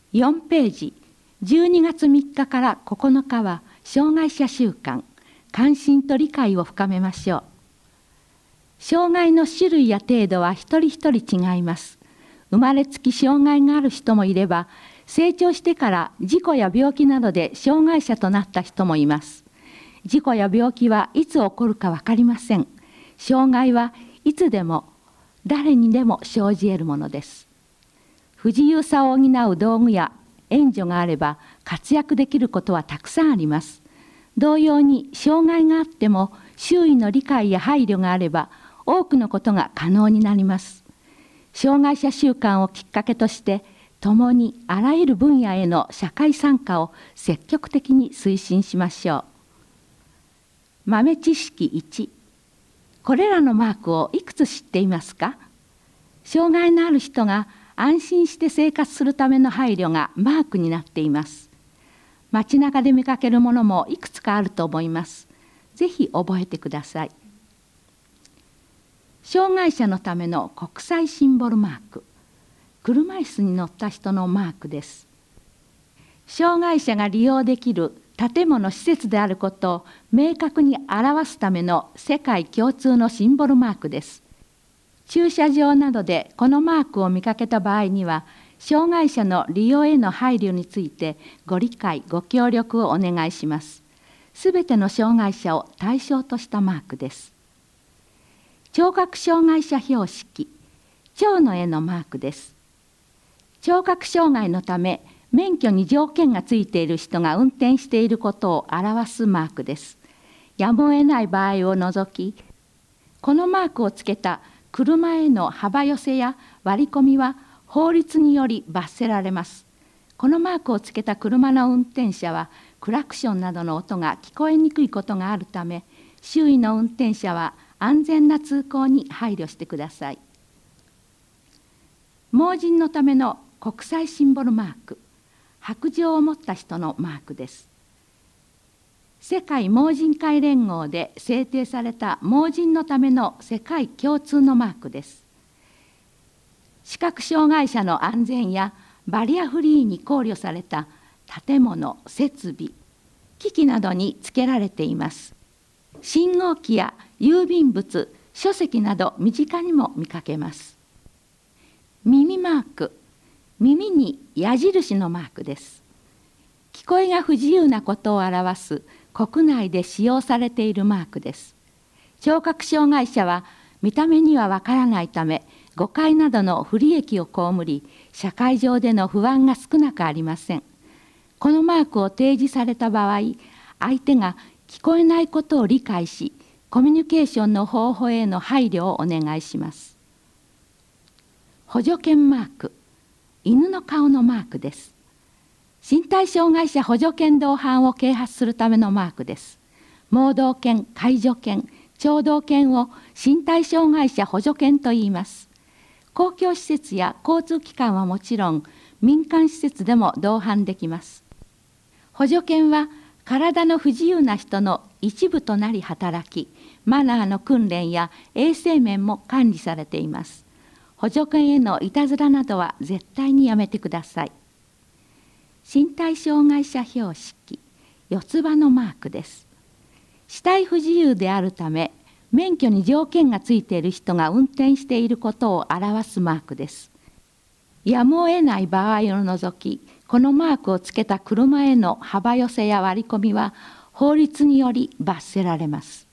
4ページ、12月3日から9日は障害者週間、関心と理解を深めましょう。障害の種類や程度は一人一人違います。生まれつき障害がある人もいれば、成長してから事故や病気などで障害者となった人もいます。事故や病気はいつ起こるか分かりません。障害はいつでも誰にでも生じ得るものです。不自由さを補う道具や援助があれば活躍できることはたくさんあります。同様に障害があっても周囲の理解や配慮があれば多くのことが可能になります。障害者週間をきっかけとして共にあらゆる分野への社会参加を積極的に推進しましょう。豆知識1、これらのマークをいくつ知っていますか？障害のある人が安心して生活するための配慮がマークになっています。街中で見かけるものもいくつかあると思います。ぜひ覚えてください。障害者のための国際シンボルマーク、車椅子に乗った人のマークです。障害者が利用できる建物・施設であることを明確に表すための世界共通のシンボルマークです。駐車場などでこのマークを見かけた場合には、障害者の利用への配慮についてご理解・ご協力をお願いします。すべての障害者を対象としたマークです。聴覚障害者標識、蝶の絵のマークです。聴覚障害のため、免許に条件がついている人が運転していることを表すマークです。やむを得ない場合を除き、このマークをつけた車への幅寄せや割り込みは法律により罰せられます。このマークをつけた車の運転者はクラクションなどの音が聞こえにくいことがあるため、周囲の運転者は安全な通行に配慮してください。盲人のための国際シンボルマーク、白杖を持った人のマークです。世界盲人会連合で制定された盲人のための世界共通のマークです。視覚障害者の安全やバリアフリーに考慮された建物・設備、機器などに付けられています。信号機や郵便物、書籍など身近にも見かけます。耳マーク、耳に矢印のマークです。聞こえが不自由なことを表す国内で使用されているマークです。聴覚障害者は見た目にはわからないため、誤解などの不利益を被り、社会上での不安が少なくありません。このマークを提示された場合、相手が聞こえないことを理解し、コミュニケーションの方法への配慮をお願いします。補助犬マーク、犬の顔のマークです。身体障害者補助犬同伴を啓発するためのマークです。盲導犬、介助犬、聴導犬を身体障害者補助犬と言います。公共施設や交通機関はもちろん、民間施設でも同伴できます。補助犬は体の不自由な人の一部となり働き、マナーの訓練や衛生面も管理されています。補助犬へのいたずらなどは絶対にやめてください。身体障害者標識、四つ葉のマークです。視体不自由であるため、免許に条件がついている人が運転していることを表すマークです。やむを得ない場合を除き、このマークをつけた車への幅寄せや割り込みは法律により罰せられます。